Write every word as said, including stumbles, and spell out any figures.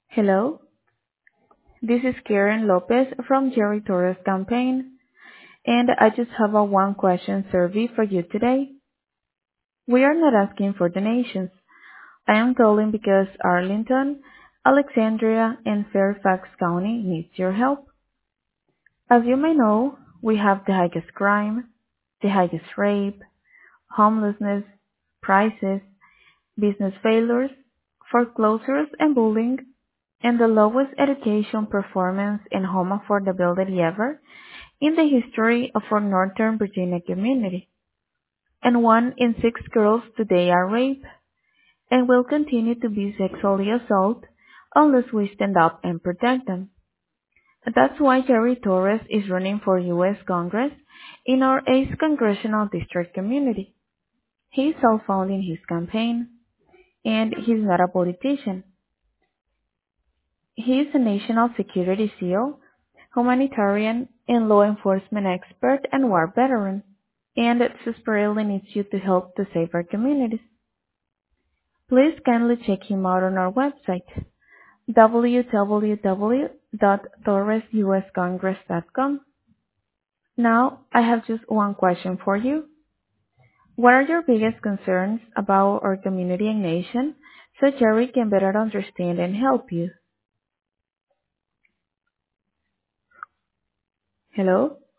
Hello, this is Karen Lopez from Jerry Torres campaign, and I just have a one question survey for you today. We are not asking for donations. I am calling because Arlington, Alexandria, and Fairfax County needs your help. As you may know, we have the highest crime, the highest rape, homelessness, prices, business failures, foreclosures and bullying, and the lowest education performance and home affordability ever in the history of our Northern Virginia community. And one in six girls today are raped and will continue to be sexually assaulted unless we stand up and protect them. That's why Jerry Torres is running for U S Congress in our eighth Congressional District community. He's self-funding his campaign, and he's not a politician. He is a national security SEAL, humanitarian and law enforcement expert and war veteran, and desperately needs you to help to save our communities. Please kindly check him out on our website, w w w dot torres u s congress dot com. Now, I have just one question for you. What are your biggest concerns about our community and nation so Jerry can better understand and help you? Hello?